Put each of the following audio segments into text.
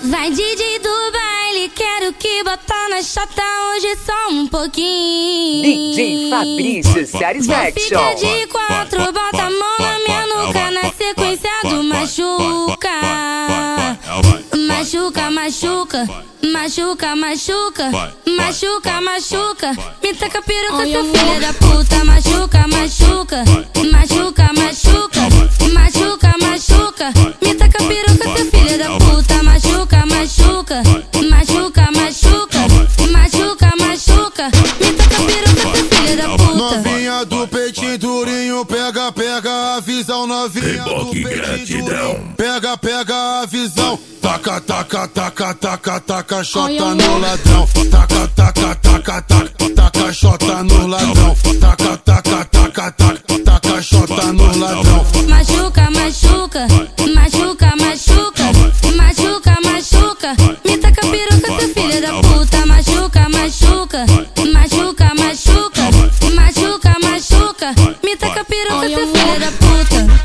Vai DJ do baile, quero que botar na chata hoje só um pouquinho. DJ Fabrício Sares Action. Fica de quatro, bota a mão na minha nuca, na sequência do machuca. Machuca, machuca, machuca, machuca, machuca, machuca. Me taca peruca, seu filho da puta. Machuca, machuca, machuca, machuca, machuca, machuca. Me taca peruca, seu filho da puta. Machuca, machuca, machuca, machuca, machuca, machuca. Me taca peruca, seu filho da puta. Novinha do peitinho durinho, pega, pega a visão. Novinha do peitinho durinho, pega, pega a visão. Taca, taca, taca, taca, taca, xota no ladrão. Taca, taca, taca, taca, taca, xota no ladrão. Taca, taca, taca, taca, taca, xota no ladrão. Machuca, machuca, machuca, machuca, machuca, machuca. Me taca peruca, seu filho da puta. Machuca, machuca, machuca, machuca, machuca, machuca. Me taca peruca, seu filho da puta.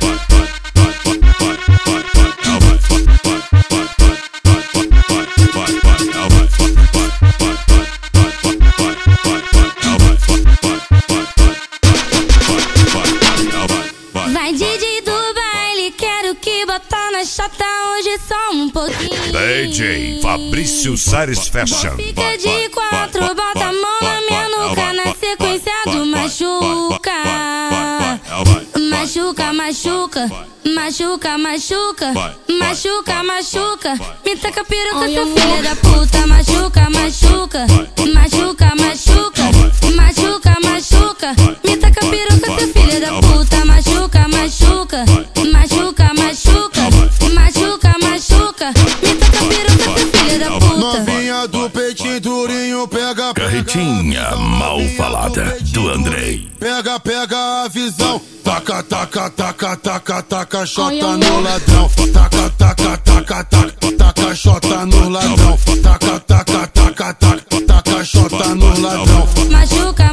Vai DJ do baile, quero que botar na chata hoje só um pouquinho. DJ Fabrício Sares Fashion. Fica de quatro, bota a mão na minha nuca, na sequência do machuca. Machuca, machuca, machuca, machuca, machuca, machuca. Me taca peruca, seu filho da puta. Machuca, machuca, machuca, machuca, machuca, machuca. Me taca peruca, seu filho da puta. Machuca, machuca, machuca, machuca, machuca, machuca. Me taca peruca, seu filho da puta. Novinha do peitinho durinho, pega, pega. Carretinha mal falada do Andrei. Pega, pega a visão. Taca, taca, taca, taca, taca, xota no ladrão. Taca, taca, taca, taca, taca, xota no ladrão. Taca, taca, taca, taca, taca, xota no ladrão. Machuca,